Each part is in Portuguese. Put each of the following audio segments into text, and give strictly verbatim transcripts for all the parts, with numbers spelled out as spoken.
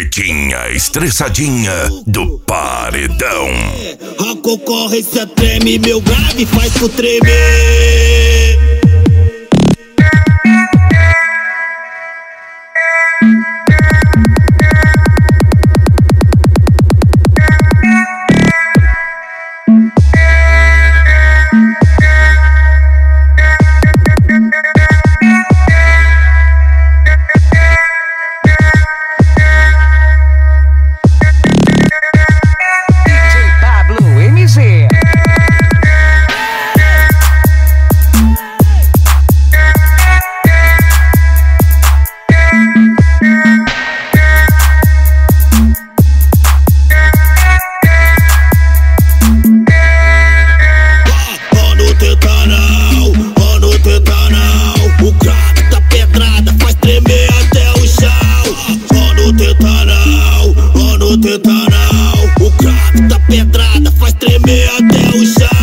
Carretinha estressadinha do paredão. A concorrência treme, meu grave faz tu tremer. O craque da pedrada faz tremer até o chão.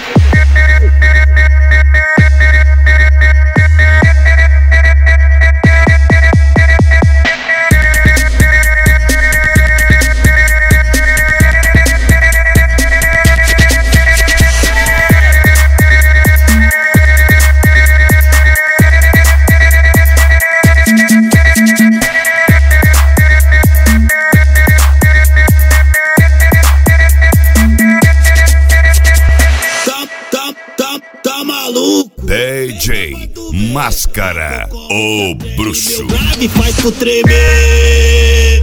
Tá maluco? D J Máscara, o bruxo. Grave faz tu tremer.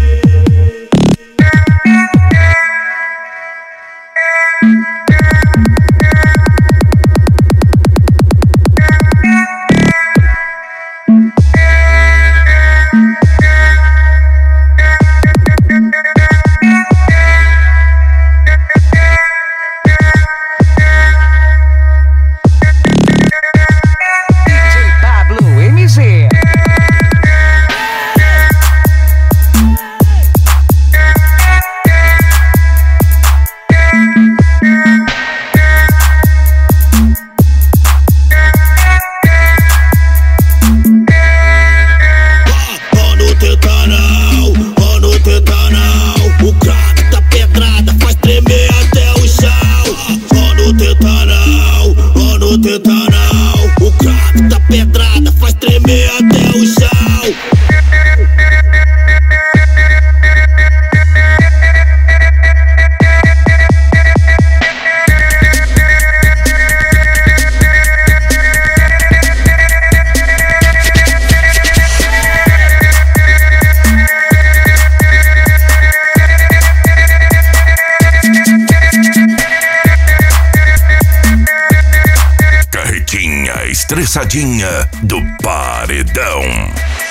O craque da pedrada faz tremer até o chão. Ó no tetanal, ó no tetanal. O craque da pedrada faz tremer até o chão. Estressadinha do paredão.